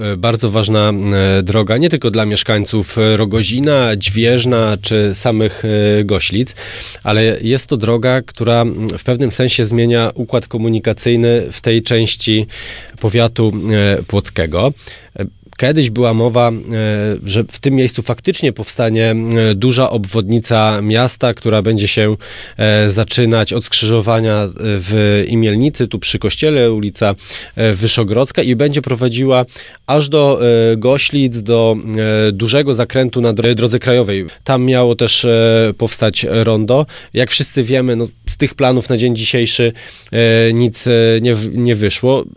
bardzo ważna droga, nie tylko dla mieszkańców Rogozina, Dźwieżna czy samych Goślic, ale jest to droga, która w pewnym sensie zmienia układ komunikacyjny w tej części powiatu płockiego. Kiedyś była mowa, że w tym miejscu faktycznie powstanie duża obwodnica miasta, która będzie się zaczynać od skrzyżowania w Imielnicy, tu przy kościele, ulica Wyszogrodzka, i będzie prowadziła aż do Goślic, do dużego zakrętu na drodze krajowej. Tam miało też powstać rondo. Jak wszyscy wiemy, z tych planów na dzień dzisiejszy nic nie wyszło.